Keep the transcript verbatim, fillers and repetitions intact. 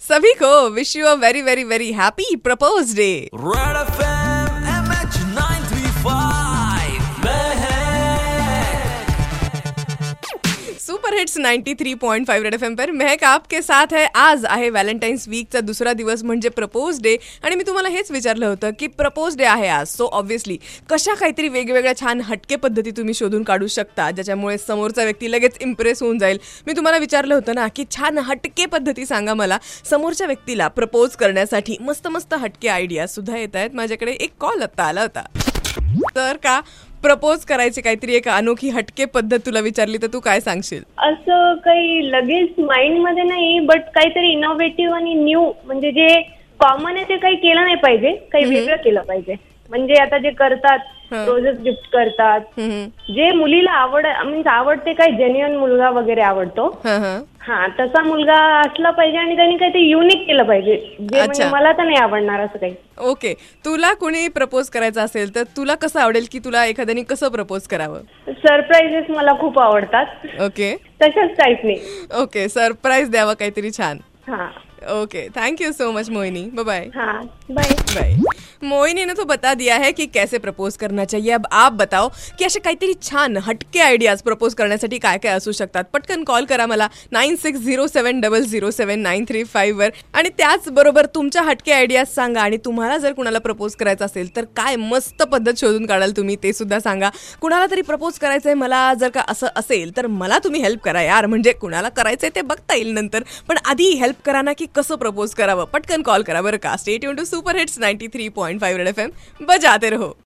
सभी को wish you a very very very happy propose day. Red FM MH nine three five super hits ninety three point five red FM पर महक आपके साथ है। आज आहे व्हॅलेंटाईन्स वीकचा दुसरा दिवस म्हणजे प्रपोज डे आणि मी तुम्हाला हेच विचारलं होतं की प्रपोज डे आहे आज, सो ऑब्व्हियसली कशा काहीतरी वेगवेगळ्या छान हटके पद्धती तुम्ही शोधून काढू शकता ज्याच्यामुळे समोरचा व्यक्ती लगेच इम्प्रेस होऊन जाईल। मी तुम्हाला विचारलं होतं ना की छान हटके पद्धती सांगा मला समोरच्या व्यक्तीला प्रपोज करण्यासाठी। मस्त मस्त हटके आयडिया सुद्धा येत आहेत माझ्याकडे। एक कॉल आता आला होता, तर का प्रपोज करायची काहीतरी एक अनोखी हटके पद्धत तुला विचारली तर तू काय सांगशील? असं काही लगेच माइंड मध्ये नाही, बट काहीतरी इनोव्हेटिव्ह आणि न्यू, म्हणजे जे कॉमन आहे ते काही केलं नाही पाहिजे, काही वेगळं केलं पाहिजे। म्हणजे आता जे करतात रोजेस गिफ्ट करतात, जे मुलीला आवड मीन्स आवडते, काही जेन्युइन मुलगा वगैरे आवडतो हा तसा मुलगा असला पाहिजे आणि त्यांनी काहीतरी युनिक केलं पाहिजे जे म्हणजे मला तर नाही आवडणार असं काही। ओके, तुला कोणी प्रपोज करायचं असेल तर तुला कसं आवडेल की तुला एखाद्याने कसं प्रपोज करावं? सरप्राईजेस मला खूप आवडतात। ओके, तशाच टाईपने। ओके, सरप्राईज द्यावा काहीतरी छान। हाँ okay, thank you so much Mohini. Bye bye. हाँ बाय बाय। मोहिनी ने तो बता दिया है कि कैसे प्रपोज करना चाहिए। अब आप बताओ की असे काहीतरी छान हटके आयडियाज प्रपोज करण्यासाठी काय काय असू शकतात। पटकन कॉल करा मला nine six zero seven double zero seven nine three five वर आणि त्याचबरोबर तुमच्या हटके आयडियाज सांगा आणि तुम्हाला जर कुणाला प्रपोज करायचं असेल तर काय मस्त पद्धत शोधून काढाल तुम्ही ते सुद्धा सांगा। कुणाला तरी प्रपोज करायचंय मला जर का असं असेल तर मला तुम्ही हेल्प करा यार, म्हणजे कुणाला करायचंय ते बघता येईल नंतर, पण आधी हेल्प करा ना की कसं प्रपोज करावं। पटकन कॉल करा बरं का। Stay tuned to super hits ninety three point five red FM, बजाते रहो।